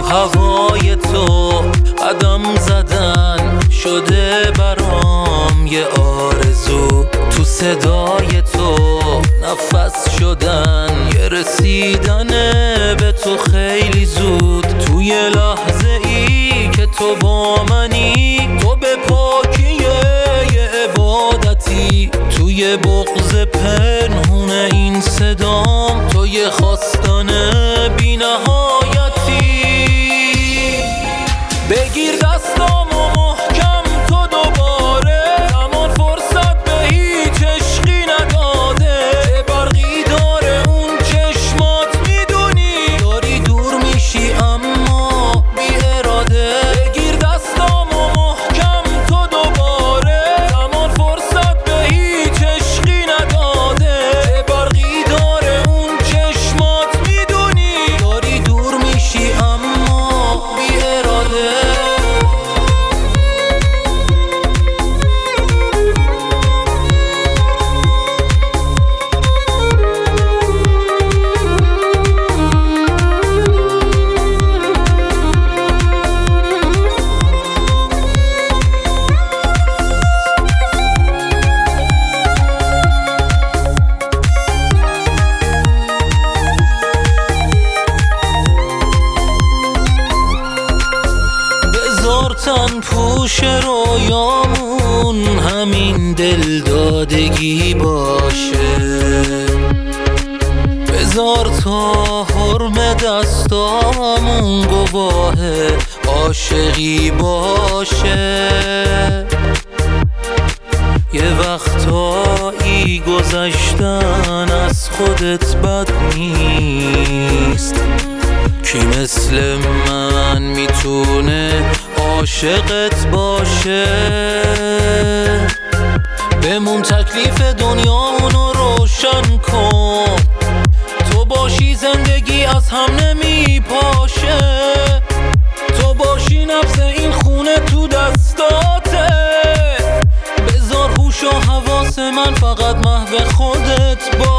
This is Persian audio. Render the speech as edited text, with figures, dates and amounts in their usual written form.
هوای تو قدم زدن شده برام یه آرزو، تو صدای تو نفس شدن یه رسیدن به تو خیلی زود. توی لحظه ای که تو با منی، تو به پاکی یه عبادتی، توی بغض پنهون این صدام تو یه خواستن بی نهایتی. بگیر دستامو محکم تو دوباره، زمان فرصت به هیچ عشقی نداده. برقی داره اون چشمات میدونی، داری دور میشی اما بی اراده. بگیر دستامو محکم تو دوباره، زمان فرصت به هیچ عشقی نداده. برقی داره اون چشمات میدونی، داری دور میشی اما بی اراده. تن پوش رویامون همین دل دادگی باشه، بذار تا حرم دستامون گواه عاشقی باشه. یه وقتایی گذشتن از خودت بد نیست، کی مثل من میتونه عاشقت باشه. بمون تکلیف دنیامونو روشن کن، تو باشی زندگی از هم نمیپاشه. تو باشی نبض این خونه تو دستاته، بذار هوش و حواس من فقط محو خودت باشه.